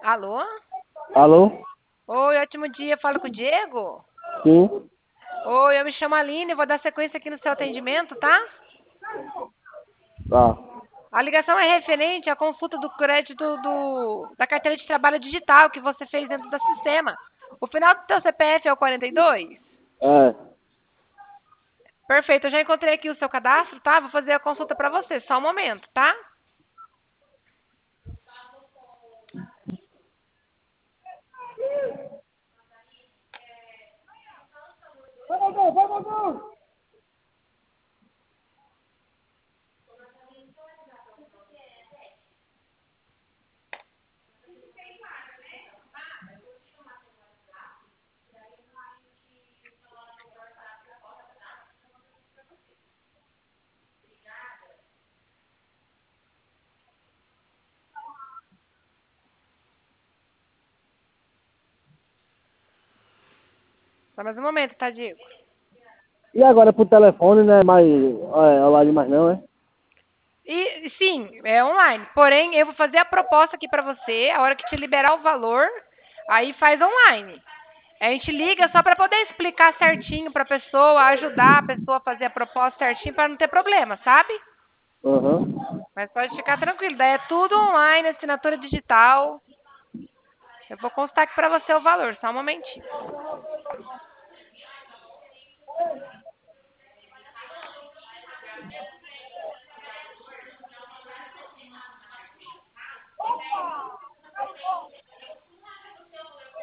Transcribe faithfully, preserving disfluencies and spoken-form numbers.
Alô? Alô? Oi, ótimo dia. Falo com o Diego? Sim. Oi, eu me chamo Aline, vou dar sequência aqui no seu atendimento, tá? Tá. A ligação é referente à consulta do crédito do, da carteira de trabalho digital que você fez dentro do sistema. O final do seu C P F é o quarenta e dois? É. Perfeito, eu já encontrei aqui o seu cadastro, tá? Vou fazer a consulta para você, só um momento, tá? Só mais um momento, tá, Diego? E agora pro telefone, né? Mais. É, online mais não, é? E sim, é online. Porém, eu vou fazer a proposta aqui para você, a hora que te liberar o valor, aí faz online. A gente liga só para poder explicar certinho para a pessoa, ajudar a pessoa a fazer a proposta certinho para não ter problema, sabe? Aham. Mas pode ficar tranquilo, daí é tudo online, assinatura digital. Eu vou constar aqui para você o valor, só um momentinho.